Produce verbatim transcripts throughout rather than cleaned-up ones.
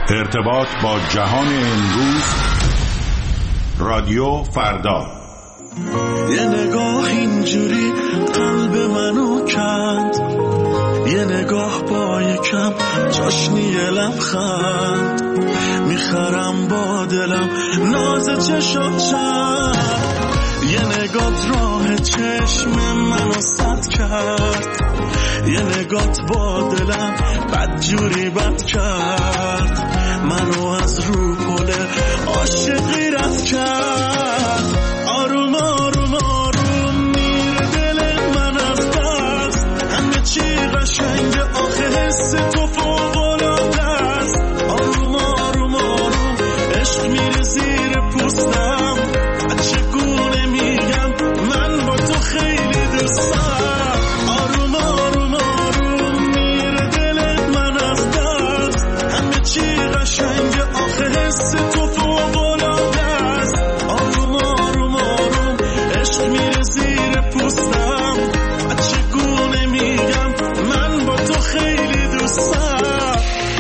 ارتباط با جهان امروز، رادیو فردا. یه نگاه اینجوری قلب منو کند، یه نگاه با یکم چاشنی لبخند، میخرم با دلم ناز چشات چند، یه نگات راه چشم منو سد کرد، یه نگات با دلم بدجوری بد کرد، منو از رو پل عاشقی رد کرد. آروم آروم آروم میره دل من از دست، همه چی قشنگ آخه حس تو فوق‌العاده است. آروم آروم آروم عشق میره زیر پوستم، چگونه میگم من با تو خیلی دوستم. آروم آروم آروم میره دل من از دست، همه چی قشنگ آخه حس تو فوق‌العاده است. آروم آروم آروم عشق میره زیر پوستم، چگونه میگم من با تو خیلی دوستم.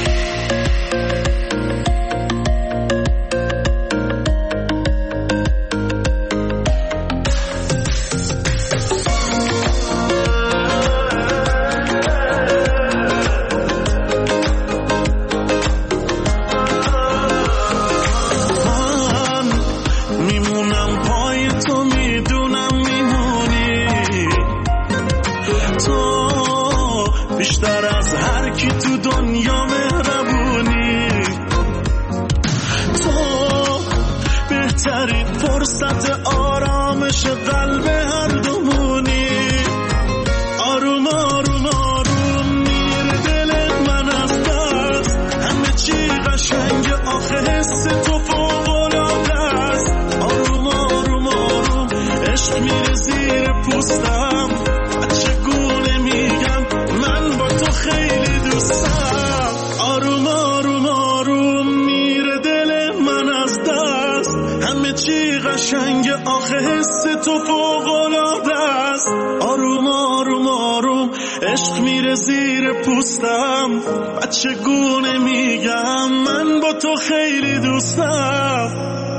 فرصت آرامش قلب هر دومونی. آروم آروم آروم میره دل من از دست، همه چی قشنگ آخه حس تو فوق‌العاده است. آروم آروم آروم عشق میره زیر پوستم، چگونه میگم من با تو خیلی دوستم. آروم آروم آروم میره دل من از دست، همه چی قشنگ آخه حس تو فوق‌العاده است. آروم آروم آروم عشق میره زیر پوستم، چگونه میگم من با تو خیلی دوستم.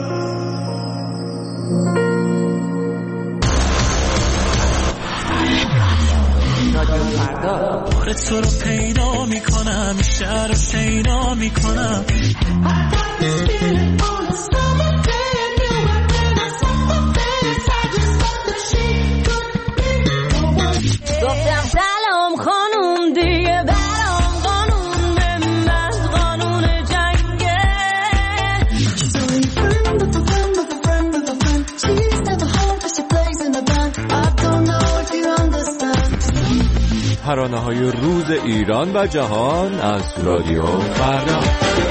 بار تو رو پیدا میکنم، شهر رو شیدا میکنم. گفتم سلام خانوم دیگه برام قانون من قانون جنگه. ترانه‌های روز ایران و جهان از رادیو فردا.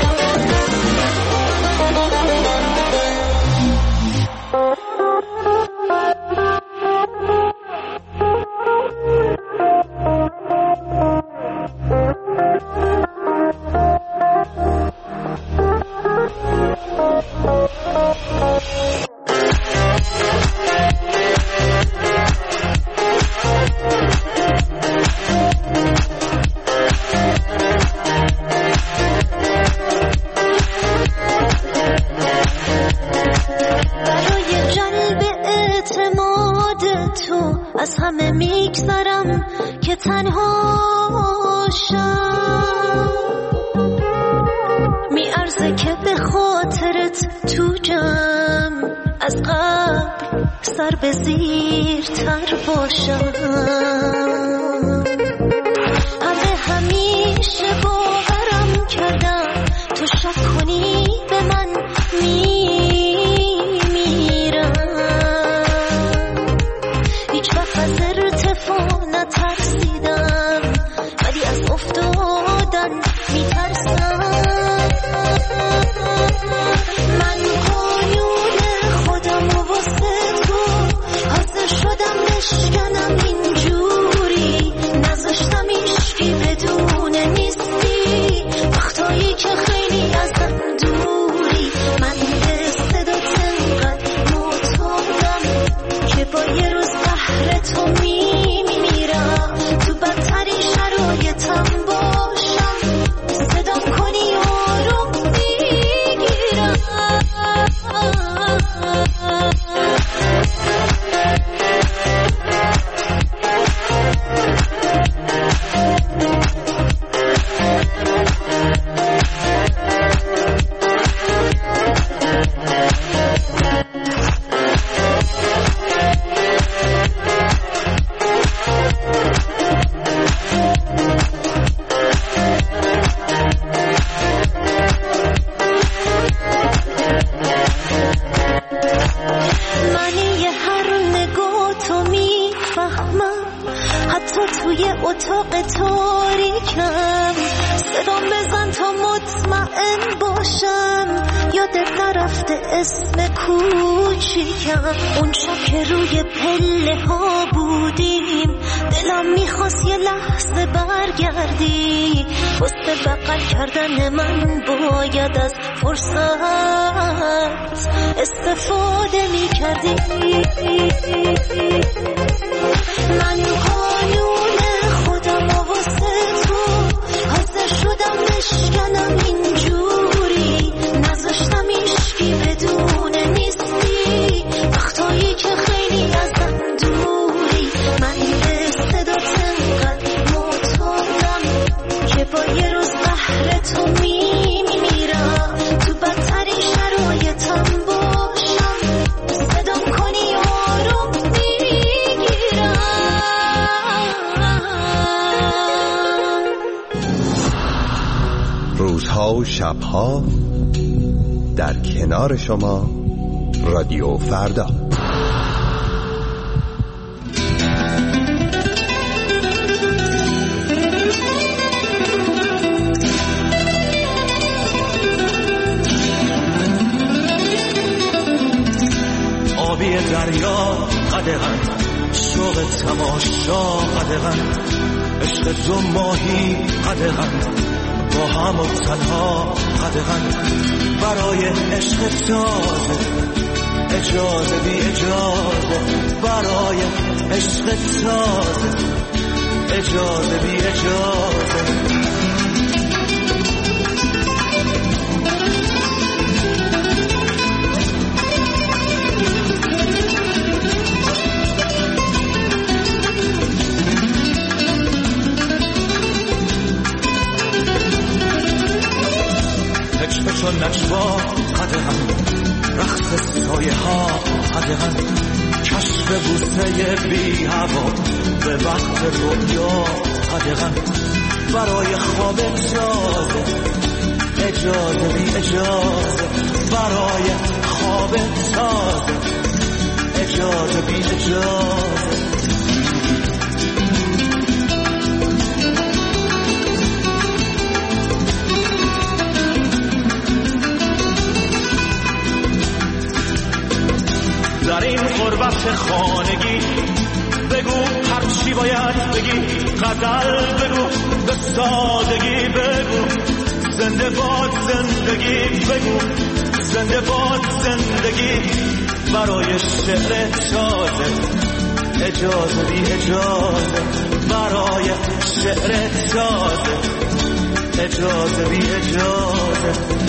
از همه میگذرم که تنها شم، میارزه که به خاطرت تو جمع از قبل سر به زیر تر باشم. همه همیشه باورم کردم تو شک کنی به من میمیرم، هیچ وقت از ارتفاع نترسیدم ولی از افتادن میترسم. من قانون خودم و واسه تو حاضر شدم بشکنم اینجوری، نذاشتم ایشکی بدون نیست دائم باشم، یادت نرفته اسم کوچیکم. اون شب که روی پله ها بودیم دلم میخواست یه لحظه برگردی. واسه بغل کردن من باید از فرصت استفاده میکردی. من قانون خودم واسه تو حاضر شدم بشکنم اینجوری. نذاشتم ایشکی بدونه نیستی وقتایی که خیلی ازم دوری. من به صدات انقدر معتادم که با یه روز بهر تو میمیرم. تو بدترین شرایطم باشم صدام کنی آروم میگیرم. روزها و شبها در کنار شما رادیو فردا. آبی دریا قدغن، شوق تماشا قدغن، عشق دو ماهی قدغن، با هم و تنها قدغن. برای عشق تازه اجازه بی اجازه، برای عشق تازه اجازه بی اجازه. چون نجوا قدغن، رخت سایه ها قدغن، کشف بوسه بی هوا به وقت رویا قدغن. برای خواب تازه اجازه بی اجازه، برای خواب تازه اجازه بی اجازه. در این غربت خانگی بگو هر چی باید بگی، غزل بگو به سادگی بگو، زنده باد زندگی بگو، زنده باد زندگی. برای شعر تازه اجازه بی اجازه، برای شعر تازه اجازه بی اجازه.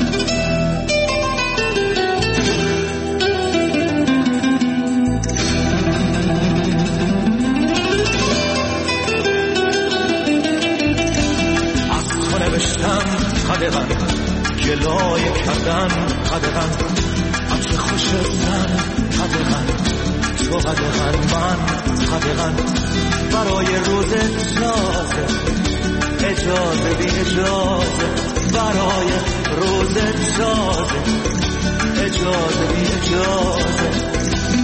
قدغن گلایه کردن قدغن، عطر خوش زن قدغن، تو قدغن من قدغن. برای روز تازه اجازه بی اجازه، برای روز تازه اجازه بی اجازه.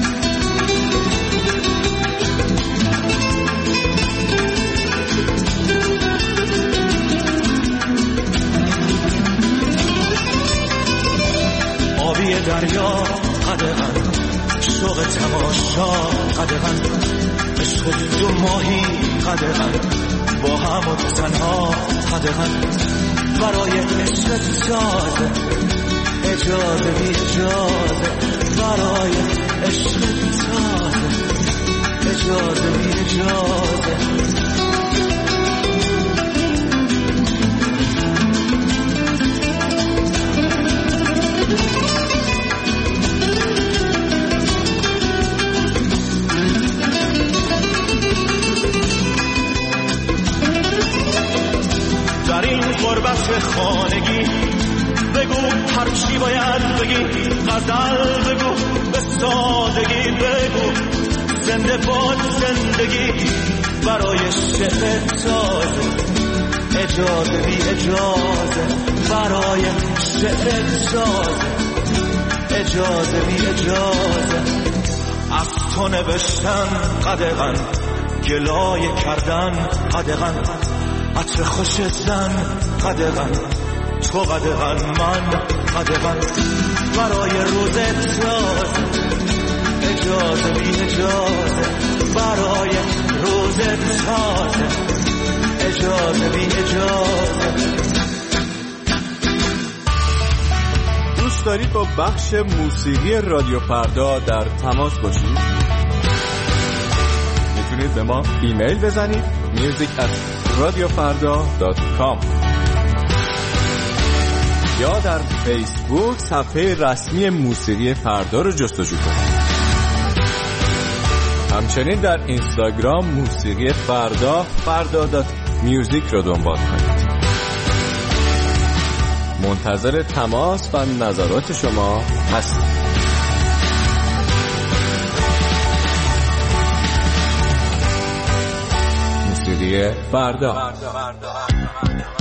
آبی دریا قدغن، شوق تماشا قدغن، عشق دو ماهی قدغن، با هم و تنها قدغن. برای عشق تازه اجازه بی اجازه، برای عشق تازه اجازه بی اجازه. در این غربت خانگی بگو هر چی باید بگی، غزل بگو به سادگی بگو، زنده باد زندگی. برای شعر تازه اجازه بی اجازه، برای شعر تازه اجازه بی اجازه. از تو نوشتن قدغن، گلایه کردن قدغن، عطر خوش زن قدغن، تو قدغن من قدغن برای روزت تازه اجازه بی اجازه برای روزت تازه اجازه بی اجازه. دوست دارید با بخش موسیقی رادیو فردا در تماس باشید؟ میتونید به ما ایمیل بزنید میوزیک ات رادیو فردا دات کام یا در فیسبوک صفحه رسمی موسیقی فردا رو جستجو کنید. همچنین در اینستاگرام موسیقی فردا فردا دات میوزیک رو دنبال کنید. منتظر تماس و نظرات شما هستیم. موسیقی فردا.